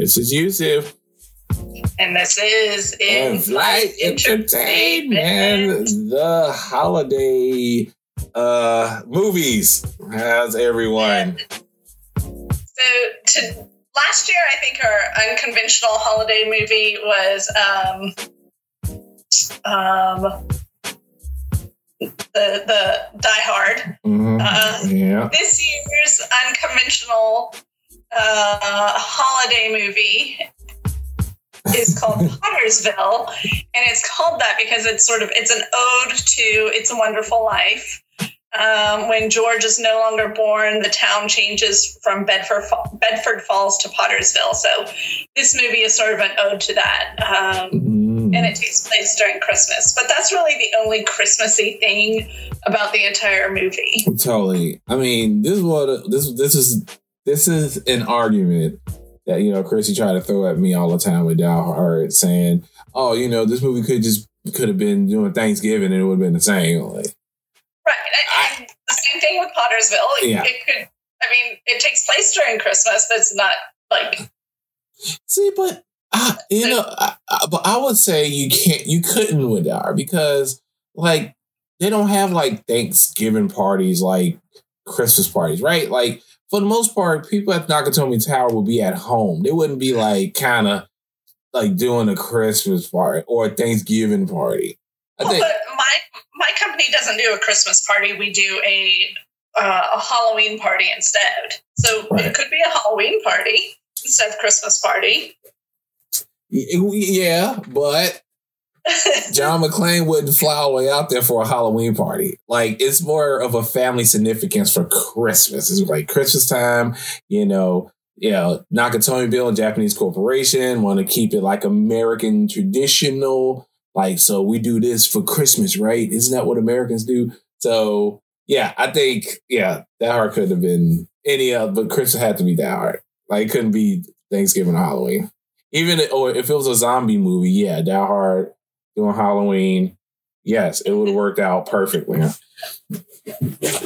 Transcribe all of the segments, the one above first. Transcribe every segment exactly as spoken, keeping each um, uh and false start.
This is Yusuf. And this is In Flight Entertainment, the holiday uh, movies. How's everyone? So, to, last year, I think our unconventional holiday movie was um, um, the the Die Hard. Mm-hmm. Uh, yeah. This year's unconventional uh, holiday movie is called Pottersville, and it's called that because it's sort of it's an ode to It's a Wonderful Life. Um, when George is no longer born, the town changes from Bedford Bedford Falls to Pottersville. So this movie is sort of an ode to that, um, mm. and it takes place during Christmas. But that's really the only Christmassy thing about the entire movie. Totally. I mean, this is what this this is this is an argument that, you know, Chrissy tried to throw at me all the time with Die Hard, saying, "Oh, you know, this movie could just could have been doing Thanksgiving and it would have been the same." Like, right. And, and the same thing with Pottersville. Yeah. It could. I mean, it takes place during Christmas, but it's not like. See, but I, you know, I, I, but I would say you can't, you couldn't with Die Hard because, like, they don't have like Thanksgiving parties like Christmas parties, right? Like, for the most part, people at Nakatomi Tower will be at home. They wouldn't be like kind of like doing a Christmas party or a Thanksgiving party. I well, think but my my company doesn't do a Christmas party. We do a uh, a Halloween party instead. So right. It could be a Halloween party instead of Christmas party. Yeah, but John McClane wouldn't fly all the way out there for a Halloween party. Like, it's more of a family significance for Christmas. It's like Christmas time, you know, you know, Nakatomi Bill, a Japanese corporation, want to keep it like American traditional. Like, so we do this for Christmas, right? Isn't that what Americans do? So, yeah, I think, yeah, Die Hard could have been any other, but Christmas had to be Die Hard. Like, it couldn't be Thanksgiving or Halloween. Even, or if it was a zombie movie, yeah, Die Hard doing Halloween, yes, it would have worked out perfectly. uh, but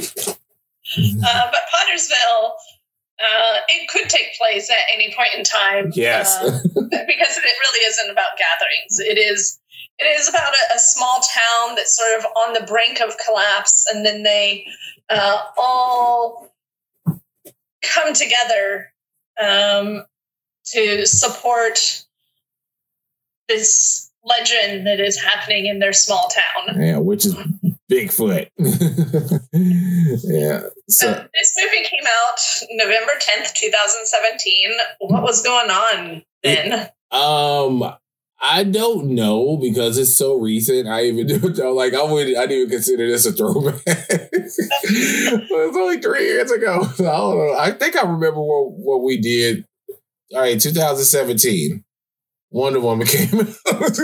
Pottersville, uh, it could take place at any point in time. Yes, uh, because it really isn't about gatherings. It is. It is about a, a small town that's sort of on the brink of collapse, and then they uh, all come together um, to support this legend that is happening in their small town. Yeah, which is Bigfoot. Yeah. So, so this movie came out November tenth, twenty seventeen. What was going on then? Um, I don't know because it's so recent. I even do like I would I didn't even consider this a throwback. It's only three years ago. So I don't know. I think I remember what, what we did. All right, two thousand seventeen. Wonder Woman came out.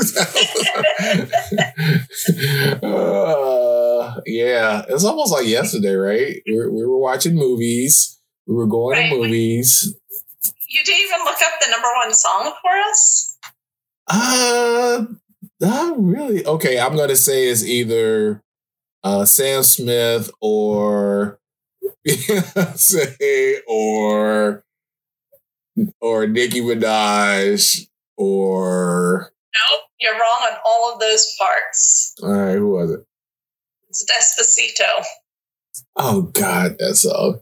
uh, yeah, it's almost like yesterday, right? We were, we were watching movies. We were going right. to movies. You didn't even look up the number one song for us? Uh, not really. Okay, I'm going to say it's either uh, Sam Smith or Beyonce or, or Nicki Minaj. Or nope, you're wrong on all of those parts. All right, who was it? It's Despacito. Oh God, that song.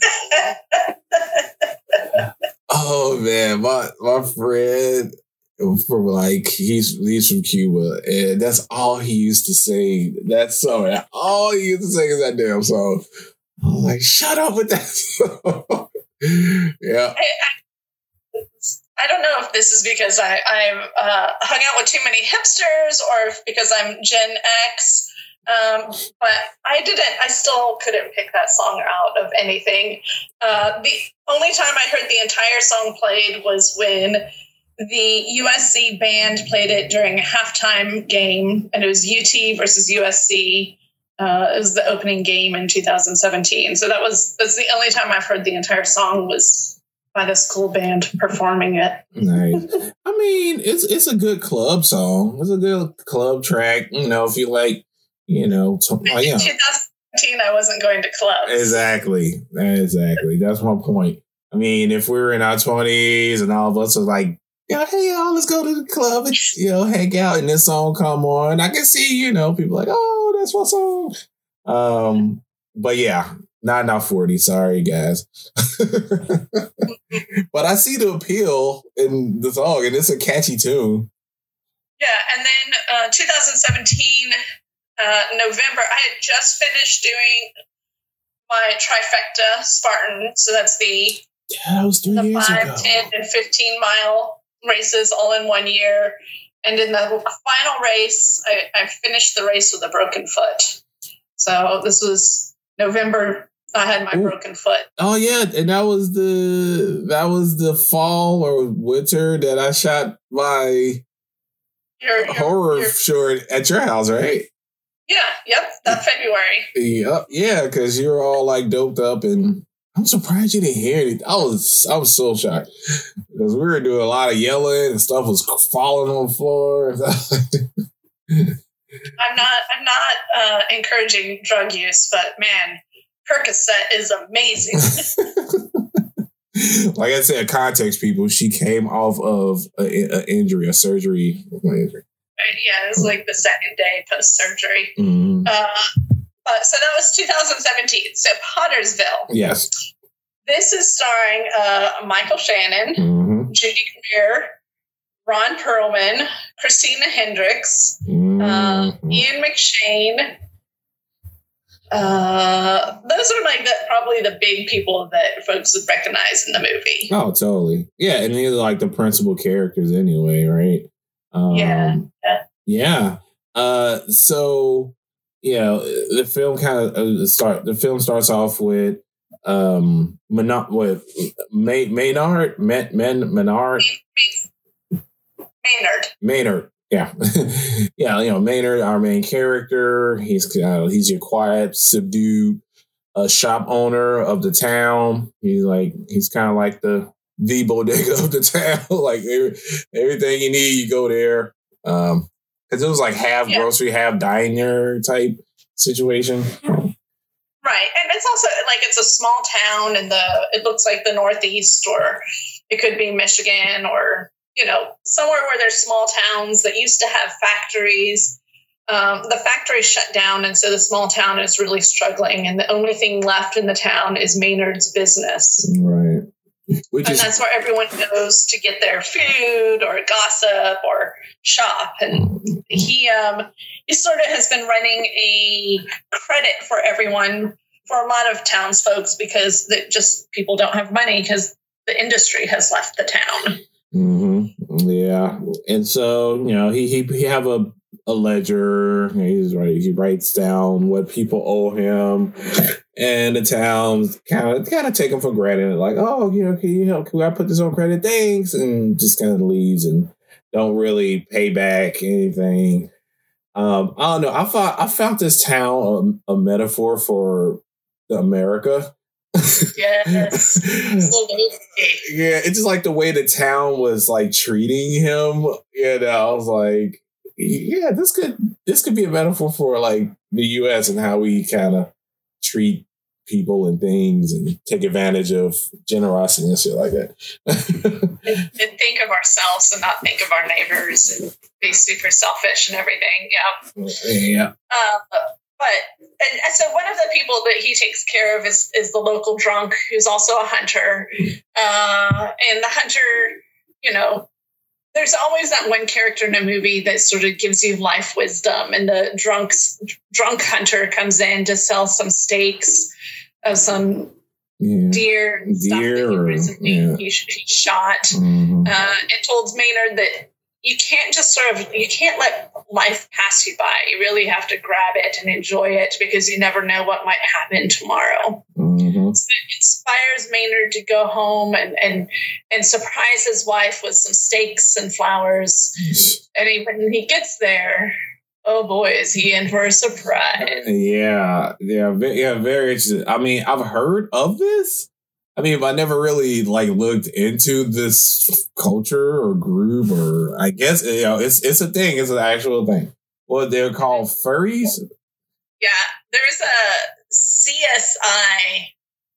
Oh man, my my friend from like he's he's from Cuba, and that's all he used to say. That song, all he used to sing is that damn song. I was like, shut up with that song. Yeah. Hey, I- I don't know if this is because I, I've uh, hung out with too many hipsters or if because I'm Gen X, um, but I didn't, I still couldn't pick that song out of anything. Uh, the only time I heard the entire song played was when the U S C band played it during a halftime game, and it was U T versus U S C. Uh, it was the opening game in two thousand seventeen. So that was, that's the only time I've heard the entire song was by the school band performing it. Nice. I mean, it's it's a good club song. It's a good club track. You know, if you like, you know, to, oh, yeah. In twenty seventeen, I wasn't going to clubs. Exactly. Exactly. That's my point. I mean, if we were in our twenties and all of us are like, you know, hey, y'all, let's go to the club and, you know, hang out and this song come on. I can see, you know, people like, oh, that's my song. Um, but yeah, not in our forties. Sorry, guys. But I see the appeal in the song, and it's a catchy tune. Yeah, and then uh, twenty seventeen, uh, November, I had just finished doing my trifecta Spartan. So that's the, yeah, that was three the years five, ago. ten, and fifteen mile races all in one year. And in the final race, I, I finished the race with a broken foot. So this was November. I had my Ooh. broken foot. Oh yeah, and that was the that was the fall or winter that I shot my your, your, horror your, short at your house, right? Yeah. Yep. That February. Yep. Yeah, because you're all like doped up, and I'm surprised you didn't hear it. I was I was so shocked because we were doing a lot of yelling and stuff was falling on the floor. I'm not I'm not uh, encouraging drug use, but man, Percocet is amazing. Like I said, context, people, she came off of an injury, a surgery. Injury. Yeah, it was like the second day post surgery. Mm-hmm. Uh, uh, so that was two thousand seventeen. So Pottersville. Yes. This is starring uh, Michael Shannon, mm-hmm. Judy Greer, Ron Perlman, Christina Hendricks, mm-hmm. uh, Ian McShane. Uh, those are like the, probably the big people that folks would recognize in the movie. Oh, totally. Yeah, and these are like the principal characters anyway, right? Um, yeah. Yeah. Yeah. Uh, so, you know, the film kind of uh, start. The film starts off with um, Maynard, with May, Maynard, Man, Man, Maynard, Maynard, Maynard. Yeah, yeah. You know, Maynard, our main character. He's uh, he's your quiet, subdued uh, shop owner of the town. He's like he's kind of like the the bodega of the town. Like every, everything you need, you go there. Um, because it was like half yeah. grocery, half diner type situation. Right, and it's also like it's a small town, and the it looks like the Northeast, or it could be Michigan, or you know somewhere where there's small towns that used to have factories. Um, the factory shut down, and so the small town is really struggling, and the only thing left in the town is Maynard's business. Right. Which and is, that's where everyone goes to get their food or gossip or shop. And he um, he sort of has been running a credit for everyone, for a lot of townsfolk, because that just people don't have money because the industry has left the town. Mm-hmm. Yeah. And so, you know, he he, he have a, a ledger. He's right. He writes down what people owe him. And the town kind of kind of take him for granted, like, oh, you know, can you help? Can I put this on credit? Thanks, and just kind of leaves and don't really pay back anything. Um, I don't know. I thought I found this town a, a metaphor for America. Yes, yeah, it's just like the way the town was like treating him. You know, I was like, yeah, this could this could be a metaphor for like the U S and how we kind of treat people and things and take advantage of generosity and shit like that. and, and think of ourselves and not think of our neighbors and be super selfish and everything. Yeah. Yeah. Um, but, and so one of the people that he takes care of is, is the local drunk who's also a hunter. Uh, and the hunter, you know, there's always that one character in a movie that sort of gives you life wisdom, and the drunks, drunk hunter comes in to sell some steaks of some yeah. deer and stuff deer that he or, recently yeah. he, he shot, mm-hmm. uh, and told Maynard that you can't just sort of, you can't let life pass you by. You really have to grab it and enjoy it because you never know what might happen tomorrow. Mm-hmm. So it inspires Maynard to go home and, and, and surprise his wife with some steaks and flowers. And he, when he gets there, oh boy, is he in for a surprise. Yeah, yeah, yeah, very interesting. I mean, I've heard of this. I mean, I never really like looked into this culture or group, or I guess you know it's it's a thing. It's an actual thing. What they're called, furries. Yeah, there's a C S I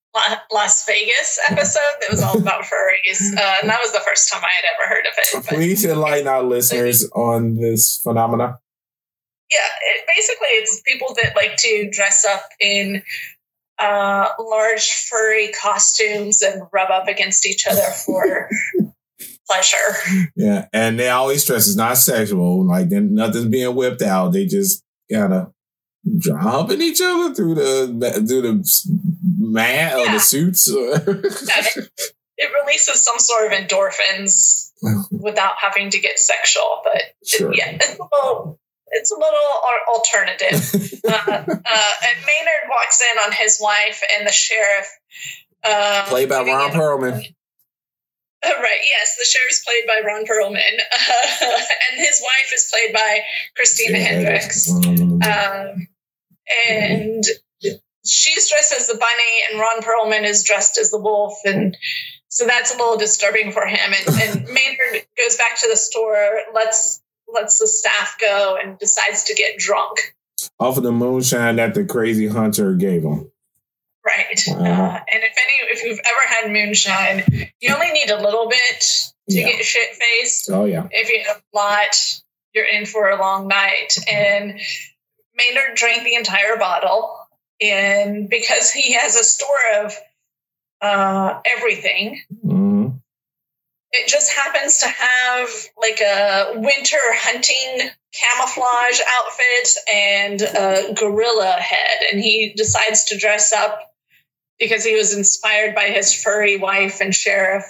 Las Vegas episode that was all about furries, uh, and that was the first time I had ever heard of it. But, please enlighten our listeners on this phenomena. Yeah, it, basically, it's people that like to dress up in uh, large furry costumes and rub up against each other for pleasure. Yeah, and they always stress it's not sexual. Like nothing's being whipped out. They just kind of dropping each other through the through the mat or yeah. the suits. yeah, it, it releases some sort of endorphins without having to get sexual. But sure. it, yeah, it's a little it's a little alternative. uh, uh, and Maynard walks in on his wife and the sheriff, uh, played by Ron Perlman. Right, yes, the sheriff's played by Ron Perlman, uh, and his wife is played by Christina yeah, Hendricks. Um, and she's dressed as the bunny, and Ron Perlman is dressed as the wolf, and so that's a little disturbing for him. And, and Maynard goes back to the store, lets lets the staff go, and decides to get drunk off of the moonshine that the crazy hunter gave him. Right. Uh, and if any, if you've ever had moonshine, you only need a little bit to yeah. get shit faced. Oh, yeah. If you have a lot, you're in for a long night. And Maynard drank the entire bottle. And because he has a store of uh, everything, mm-hmm. it just happens to have like a winter hunting camouflage outfit and a gorilla head. And he decides to dress up because he was inspired by his furry wife and sheriff,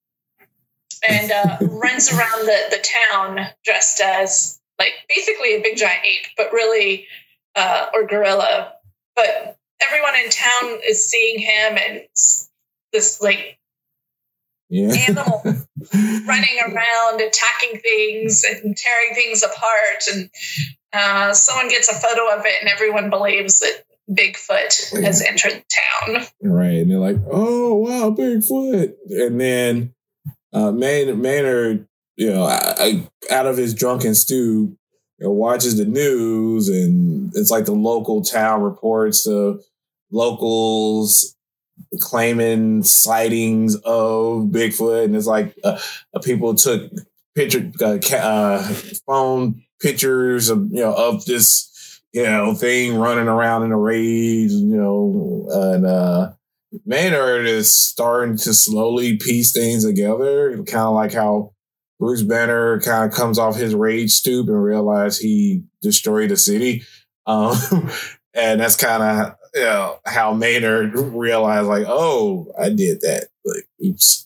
and uh, runs around the, the town dressed as like basically a big giant ape, but really, uh, or gorilla. But everyone in town is seeing him, and this like yeah. animal running around, attacking things and tearing things apart. And uh, someone gets a photo of it, and everyone believes that Bigfoot yeah. has entered town. Right. And they're like, oh, wow, Bigfoot. And then uh, Maynard, Maynard, you know, I, I, out of his drunken stew, you know, watches the news, and it's like the local town reports to locals claiming sightings of Bigfoot. And it's like uh, uh, people took picture, uh, ca- uh, phone pictures of, you know, of this, you know, thing running around in a rage, you know, and uh, Maynard is starting to slowly piece things together, kind of like how Bruce Banner kind of comes off his rage stoop and realizes he destroyed a city. Um, and that's kind of, you know, how Maynard realized, like, oh, I did that. Like, oops.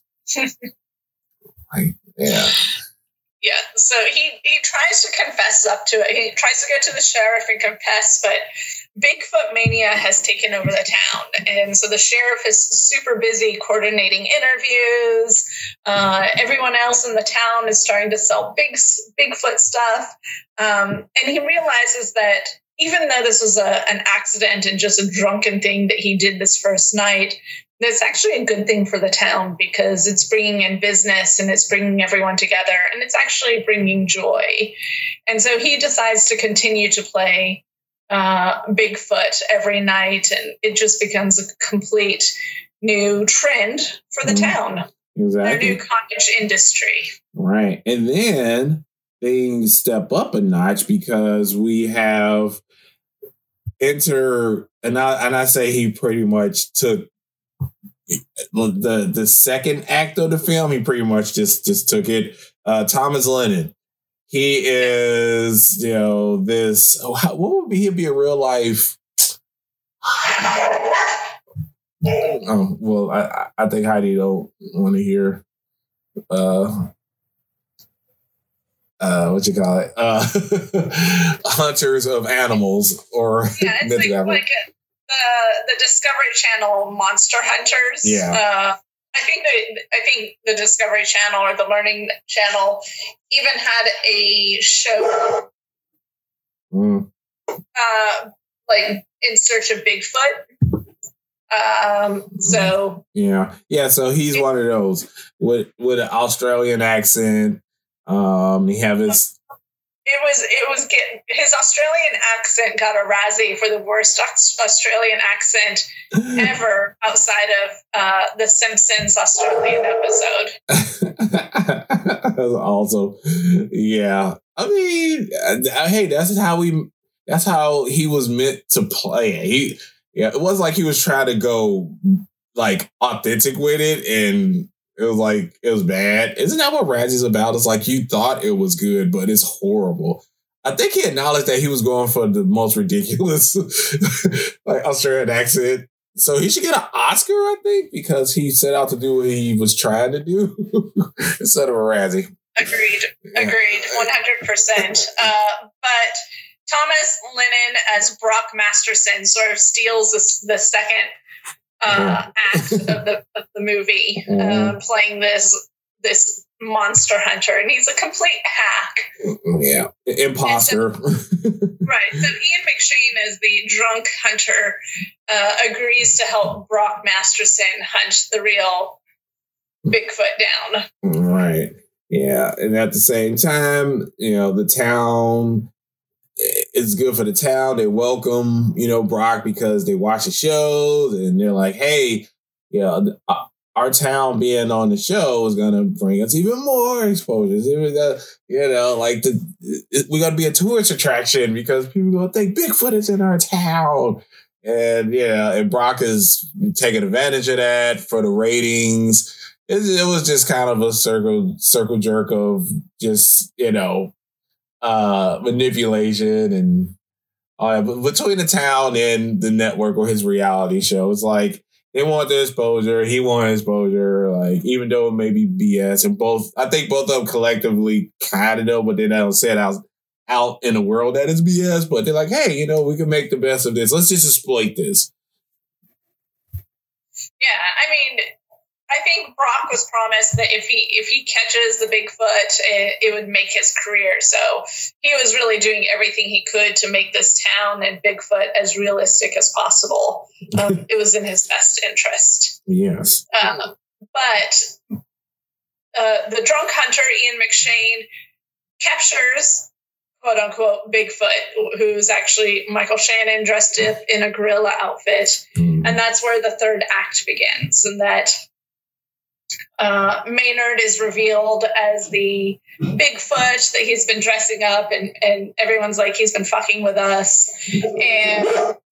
like, yeah. Yeah, so he, he tries to confess up to it. He tries to go to the sheriff and confess, but Bigfoot mania has taken over the town. And so the sheriff is super busy coordinating interviews. Uh, everyone else in the town is starting to sell big Bigfoot stuff. Um, and he realizes that even though this was a, an accident and just a drunken thing that he did this first night, that's actually a good thing for the town because it's bringing in business and it's bringing everyone together and it's actually bringing joy. And so he decides to continue to play uh, Bigfoot every night, and it just becomes a complete new trend for the mm-hmm. town. Exactly. Their new cottage industry. Right. And then they step up a notch because we have enter, and I, and I say he pretty much took the the second act of the film. He pretty much just just took it. Uh, Thomas Lennon. He is, you know, this. Oh, how, what would be he'd be a real life? Oh, well, I I think Heidi don't want to hear. Uh, uh, what you call it? Uh, hunters of animals, or yeah, it's like, like a, uh, the Discovery Channel Monster Hunters. Yeah, uh, I think the I think the Discovery Channel or the Learning Channel even had a show, mm. uh, like In Search of Bigfoot. Um, so yeah, yeah. So he's one of those with with an Australian accent. Um, he have his It was it was get, his Australian accent got a Razzie for the worst Australian accent ever outside of uh, the Simpsons Australian episode. That's awesome. Yeah, I mean, uh, hey, that's how we. That's how he was meant to play it. He, yeah, it wasn't like he was trying to go like authentic with it, and it was like it was bad. Isn't that what Razzie's about? It's like you thought it was good, but it's horrible. I think he acknowledged that he was going for the most ridiculous like Australian accent. So he should get an Oscar, I think, because he set out to do what he was trying to do instead of a Razzie. Agreed. Agreed. One hundred percent. Uh, but Thomas Lennon as Brock Masterson sort of steals the, the second uh, act of the of the movie, uh, playing this this monster hunter, and he's a complete hack. Yeah, imposter. So, right. So Ian McShane, as the drunk hunter, uh, agrees to help Brock Masterson hunt the real Bigfoot down. Right. Yeah, and at the same time, you know, the town. It's good for the town. They welcome, you know, Brock because they watch the shows and they're like, hey, you know, our town being on the show is going to bring us even more exposures. You know, like the, we're going to be a tourist attraction because people are going to think Bigfoot is in our town. And, yeah, and Brock is taking advantage of that for the ratings. It, it was just kind of a circle, circle jerk of just, you know, uh manipulation and uh between the town and the network or his reality show. It's like they want the exposure, he wanted exposure, like even though it may be B S, and both I think both of them collectively kind of know, but they don't say it out out in the world that it's B S, but they're like, hey, you know, we can make the best of this, let's just exploit this. Yeah, I mean, I think Brock was promised that if he if he catches the Bigfoot, it, it would make his career. So he was really doing everything he could to make this town and Bigfoot as realistic as possible. Um, it was in his best interest. Yes. Um, but uh, the drunk hunter, Ian McShane, captures, quote unquote, Bigfoot, who's actually Michael Shannon dressed up in a gorilla outfit. Mm. And that's where the third act begins. And that Uh, Maynard is revealed as the Bigfoot that he's been dressing up, and, and everyone's like, he's been fucking with us. And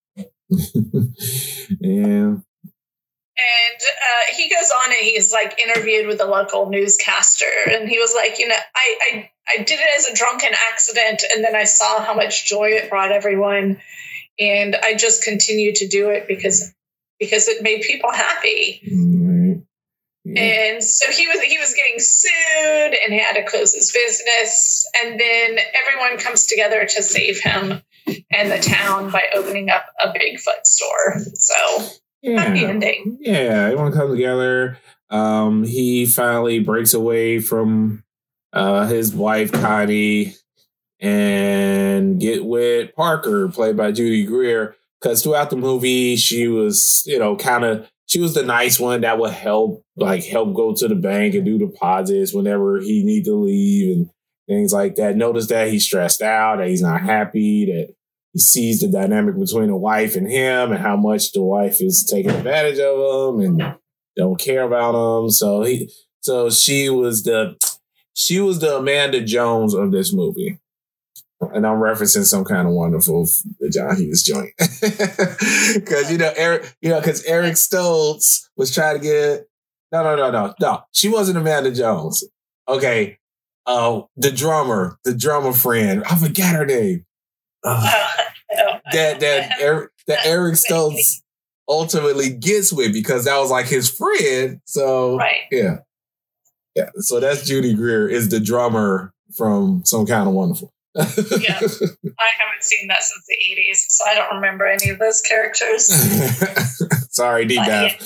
yeah. And uh, he goes on and he's like interviewed with a local newscaster. And he was like, you know, I, I, I did it as a drunken accident. And then I saw how much joy it brought everyone. And I just continued to do it because, because it made people happy. Right. Yeah. And so he was he was getting sued and he had to close his business. And then everyone comes together to save him and the town by opening up a Bigfoot store. So yeah. Happy ending. Yeah, everyone comes together. Um, he finally breaks away from uh, his wife, Connie, and get with Parker, played by Judy Greer. Because throughout the movie, she was, you know, kind of, she was the nice one that would help, like, help go to the bank and do deposits whenever he need to leave and things like that. Notice that he's stressed out, that he's not happy, that he sees the dynamic between the wife and him and how much the wife is taking advantage of him and don't care about him. So he, so she was the, she was the Amanda Jones of this movie. And I'm referencing Some Kind of Wonderful, the John Hughes joint. Because, you know, Eric, you know, because Eric Stoltz was trying to get, no, no, no, no, no. She wasn't Amanda Jones. Okay. Uh, the drummer, the drummer friend. I forgot her name. Uh, that that Eric, that Eric Stoltz ultimately gets with because that was like his friend. So, right. yeah. Yeah. So that's Judy Greer, is the drummer from Some Kind of Wonderful. Yeah, I haven't seen that since the eighties, so I don't remember any of those characters. Sorry, deep dive.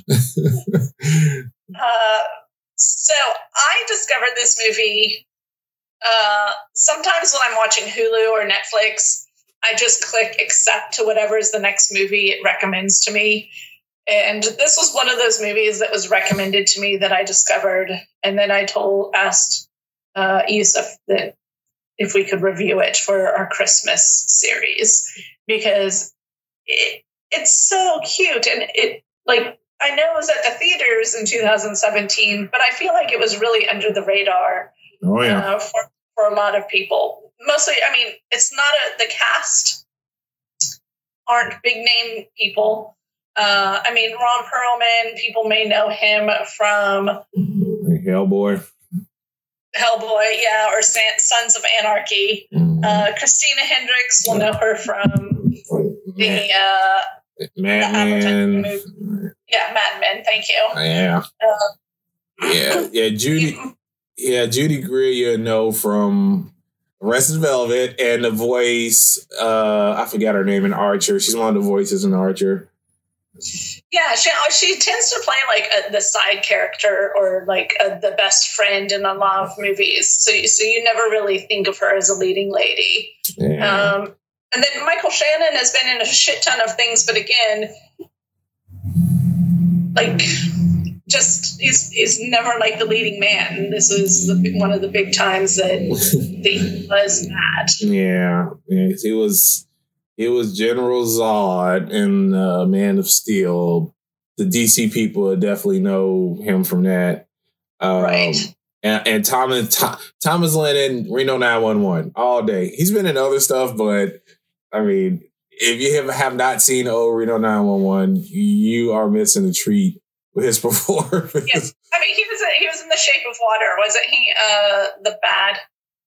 uh, so I discovered this movie uh, sometimes when I'm watching Hulu or Netflix. I just click accept to whatever is the next movie it recommends to me. And this was one of those movies that was recommended to me that I discovered. And then I told, asked uh, Yusuf that if we could review it for our Christmas series, because it, it's so cute. And it, like, I know it was at the theaters in two thousand seventeen, but I feel like it was really under the radar. Oh, yeah. Uh, for, for a lot of people. Mostly, I mean, it's not a, the cast aren't big name people. Uh, I mean, Ron Perlman, people may know him from Hellboy. Hellboy, yeah, or San- Sons of Anarchy. Mm-hmm. Uh, Christina Hendricks, will know her from the uh, Mad Men. Yeah, Mad Men. Thank you. Yeah. Uh, yeah, yeah, Judy. Yeah, Judy Greer, you know from Arrested Velvet and the voice. Uh, I forgot her name in Archer. She's one of the voices in Archer. Yeah, she she tends to play like a, the side character or like a, the best friend in a lot of movies. So, so you never really think of her as a leading lady. Yeah. Um, and then Michael Shannon has been in a shit ton of things, but again, like, just he's he's never like the leading man. This was the, one of the big times that he was that. Yeah, yeah, he was. It was General Zod in uh, Man of Steel. The D C people definitely know him from that. Um, right. And, and Thomas Th- Thomas Lennon, Reno nine one one, all day. He's been in other stuff, but I mean, if you have, have not seen old Reno nine one one, you are missing a treat with his performance. Yes. I mean, he was a, he was in The Shape of Water, wasn't he? Uh, the bad.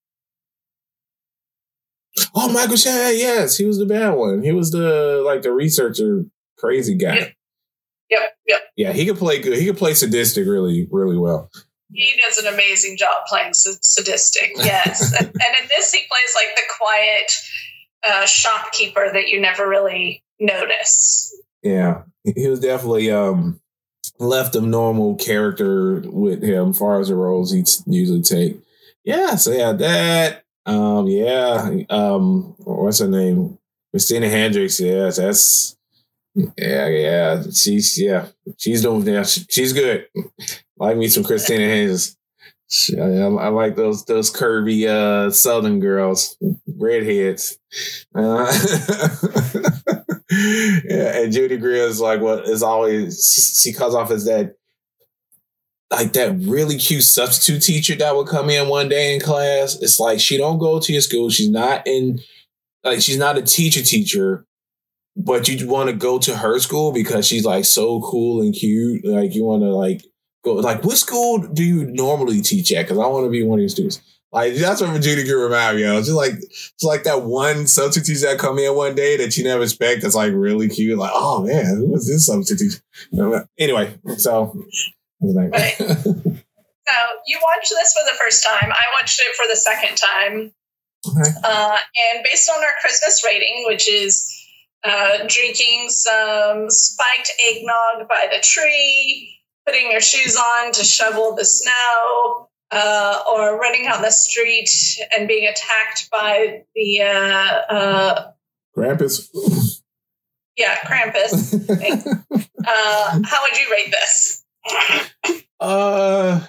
Oh, Michael Shannon, yes, he was the bad one. He was the like the researcher, crazy guy. Yep, yep. yep. Yeah, he could play good. He could play sadistic really, really well. He does an amazing job playing sadistic. Yes, and, and in this, he plays like the quiet uh, shopkeeper that you never really notice. Yeah, he was definitely um, left of normal character with him, as far as the roles he'd usually take. Yeah, so yeah, that. Um, yeah, um, what's her name? Christina Hendricks. Yes, that's yeah, yeah. She's yeah, she's doing yeah, she's good. Like me some Christina Hendricks. I, I like those those curvy uh, Southern girls, redheads. Uh, yeah, and Judy Greer is like what is always she, she comes off as that. Like that really cute substitute teacher that would come in one day in class. It's like she don't go to your school. She's not in, like she's not a teacher teacher, but you want to go to her school because she's like so cool and cute. Like you want to like go. Like what school do you normally teach at? Because I want to be one of your students. Like that's what Judy Greer remind me of. It's just like it's like that one substitute teacher that come in one day that you never expect. That's like really cute. Like oh man, who was this substitute teacher? Anyway, so. Right. So you watched this for the first time. I watched it for the second time. Okay. Uh, and based on our Christmas rating, which is uh, drinking some spiked eggnog by the tree, putting your shoes on to shovel the snow, uh, or running out the street and being attacked by the uh, uh, Krampus. Yeah, Krampus. uh, how would you rate this? Uh,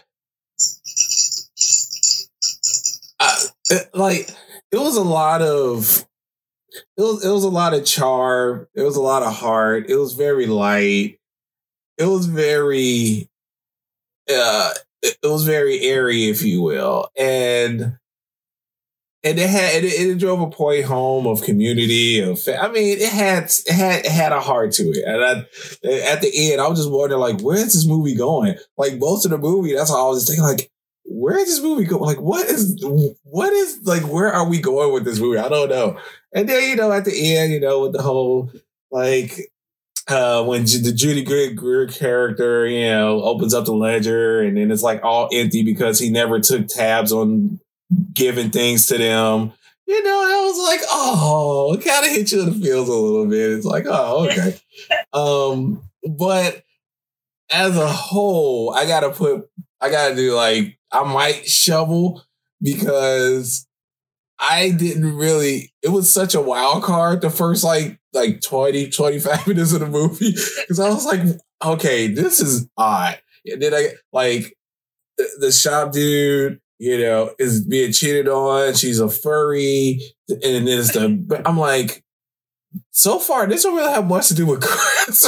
I, it, like it was a lot of it was it was a lot of charm. It was a lot of heart. It was very light. It was very, uh, it, it was very airy, if you will, and and it had it, it drove a point home of community of. I mean, it had it had it had a heart to it, and I, at the end, I was just wondering, like, where is this movie going? Like most of the movie, that's all I was thinking, like, where is this movie going? Like, what is what is like, where are we going with this movie? I don't know. And then you know, at the end, you know, with the whole like. Uh, when J- the Judy Greer character, you know, opens up the ledger and then it's like all empty because he never took tabs on giving things to them. You know, I was like, oh, it kind of hit you in the feels a little bit. It's like, oh, okay. um, but as a whole, I gotta put, I gotta do like, I might shovel because I didn't really, it was such a wild card the first like like twenty, twenty-five minutes of the movie. Because I was like, okay, this is odd. And then I like the, the shop dude, you know, is being cheated on. She's a furry. And there's the, I'm like, so far, this don't really have much to do with Chris.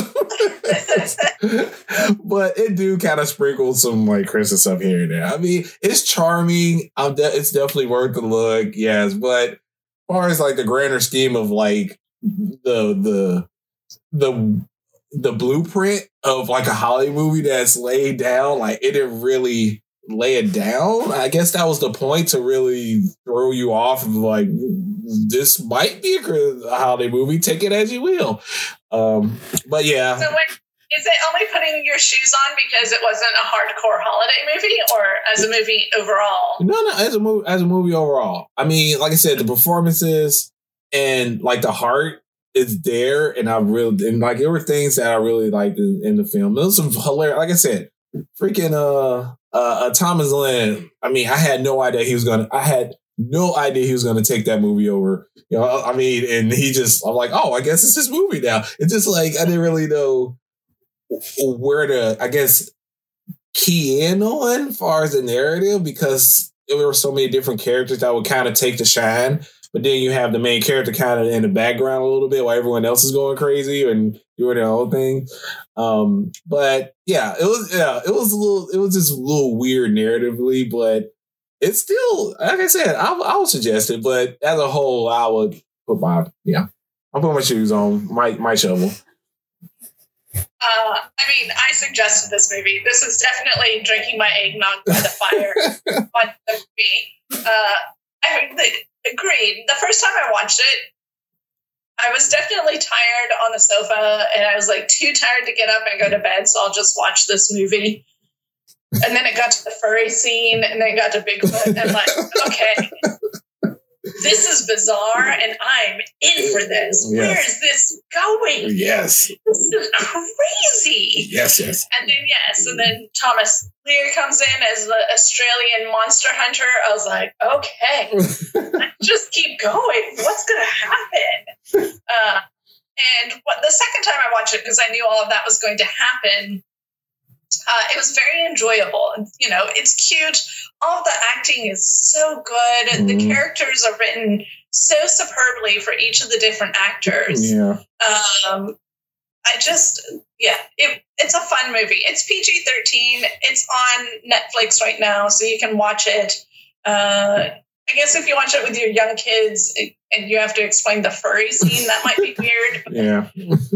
But it do kind of sprinkle some like Christmas stuff here and there. I mean, it's charming. I'm de- it's definitely worth the look, yes. But as far as like the grander scheme of like the the the the blueprint of like a Hollywood movie that's laid down, like it didn't really lay it down. I guess that was the point, to really throw you off of like, this might be a, a holiday movie. Take it as you will. Um, but yeah. So when, is it only putting your shoes on because it wasn't a hardcore holiday movie, or as a movie overall? No, no, as a movie, as a movie overall. I mean, like I said, the performances and like the heart is there, and I really and like there were things that I really liked in, in the film. There was some hilarious, like I said, freaking uh. Uh, uh, Thomas Lynn, I mean, I had no idea he was going to, I had no idea he was going to take that movie over. You know, I mean, and he just, I'm like, oh, I guess it's his movie now. It's just like, I didn't really know where to, I guess, key in on as far as the narrative, because there were so many different characters that would kind of take the shine. But then you have the main character kind of in the background a little bit while everyone else is going crazy and doing their own thing. Um, but yeah, it was yeah, it was a little it was just a little weird narratively, but it's still, like I said, I, I would suggest it. But as a whole, I would put my yeah, I'm putting my shoes on, my my shovel. Uh, I mean, I suggested this movie. This is definitely drinking my eggnog by the fire on the movie. Uh, I mean, the, agreed. The first time I watched it, I was definitely tired on the sofa, and I was like too tired to get up and go to bed, so I'll just watch this movie. And then it got to the furry scene, and then it got to Bigfoot, and I'm like, okay, this is bizarre, and I'm in for this. Yes. Where is this going? Yes. This is crazy. Yes, yes. And then, yes, and then Thomas Lear comes in as the Australian monster hunter. I was like, okay, just keep going. What's going to happen? Uh, and what, the second time I watched it, because I knew all of that was going to happen, uh, it was very enjoyable. And, you know, it's cute. All of the acting is so good. Mm. The characters are written so superbly for each of the different actors. Yeah. Um, I just, yeah, it, it's a fun movie. It's P G thirteen. It's on Netflix right now, so you can watch it. Uh, I guess if you watch it with your young kids and you have to explain the furry scene, that might be weird. Yeah.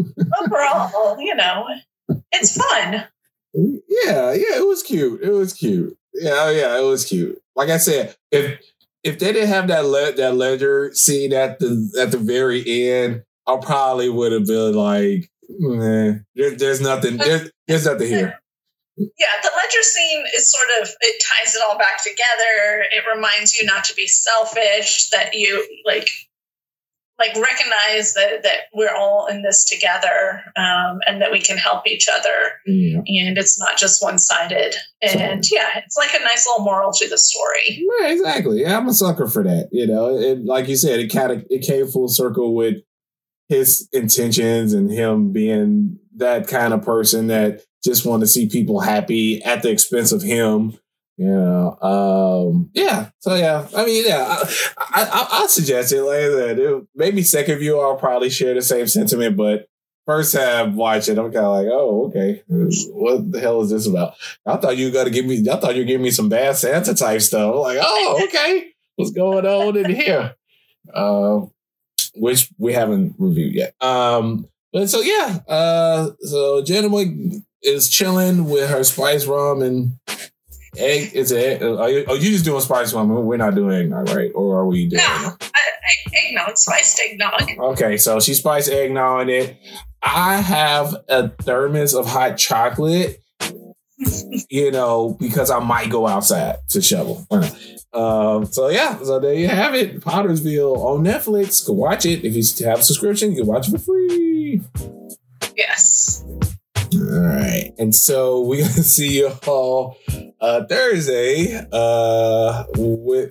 Overall, you know, it's fun. Yeah, yeah, it was cute. It was cute. Yeah, yeah, it was cute. Like I said, if if they didn't have that le- that ledger scene at the at the very end, I probably would have been like, nah, there, there's nothing. There's, there's nothing here. Yeah, the ledger scene is sort of, it ties it all back together. It reminds you not to be selfish, that you like like recognize that, that we're all in this together, um, and that we can help each other. Yeah. And it's not just one-sided. And so, yeah, it's like a nice little moral to the story. Right, exactly. Yeah, I'm a sucker for that. You know, it, like you said, it kind of it came full circle with his intentions and him being that kind of person that just want to see people happy at the expense of him. You know, um, yeah. So yeah, I mean, yeah, I, I, I suggest it. Like I said, it, maybe second view, I'll probably share the same sentiment, but first time watch it, I'm kind of like, oh, okay, what the hell is this about? I thought you were gonna give me, I thought you were giving me some bad Santa type stuff. I'm like, oh, okay, what's going on in here? Um, which we haven't reviewed yet. Um, but so yeah, uh, so Jenna is chilling with her spice rum and egg. Is it? Are you, are you just doing spice rum? We're not doing eggnog, right? Or are we doing? No, eggnog, spiced eggnog. Okay, so she spiced eggnog in it. I have a thermos of hot chocolate. You know, because I might go outside to shovel. Um, so yeah, so there you have it. Pottersville on Netflix. Go watch it. If you have a subscription, you can watch it for free. Yes. All right. And so we're going to see you all uh, Thursday uh, with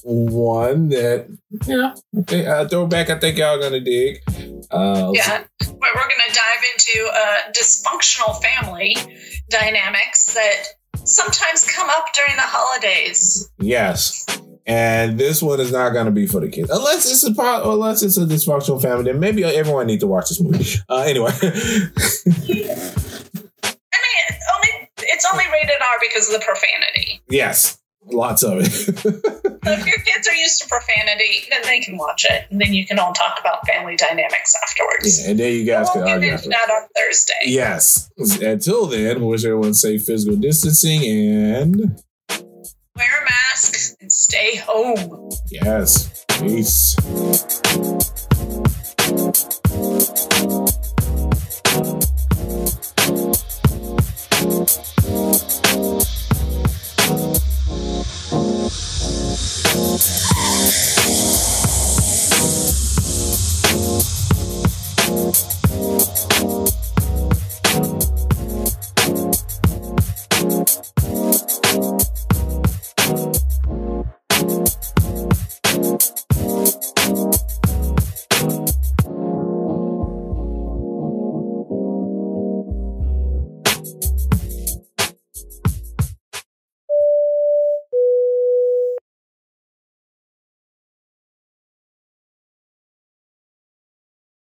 one that, you know, uh, throwback I think y'all going to dig. Uh, yeah. So- we're going to dive into uh, dysfunctional family dynamics that sometimes come up during the holidays. Yes. And this one is not going to be for the kids. Unless it's a unless it's a dysfunctional family, then maybe everyone needs to watch this movie. Uh, anyway. I mean, only it's only rated R because of the profanity. Yes. Lots of it. So if your kids are used to profanity, then they can watch it. And then you can all talk about family dynamics afterwards. Yeah, and then you guys we'll can argue get into that on Thursday. Yes. Until then, wish everyone safe physical distancing and wear a mask and stay home. Yes. Peace.